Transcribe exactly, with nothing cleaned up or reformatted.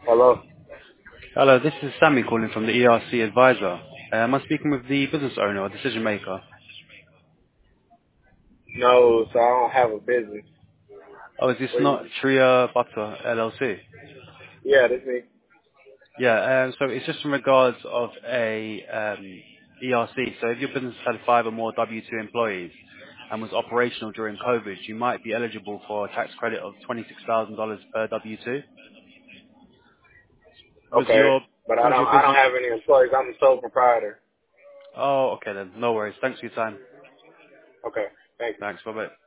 Hello? Hello, this is Sammy calling from the E R C Advisor. Uh, am I speaking with the business owner or decision maker? No, so I don't have a business. Oh, is this What not you, Tria Butter L L C? yeah, this me. Yeah, um, so it's just in regards of a um, E R C. So if your business had five or more W two employees and was operational during COVID, you might be eligible for a tax credit of twenty-six thousand dollars per W two. Was Okay. your But I was don't your I don't business? have any employees. I'm the sole proprietor. Oh, okay then. No worries. Thanks for your time. Okay. Thank you. Thanks. Bye bye.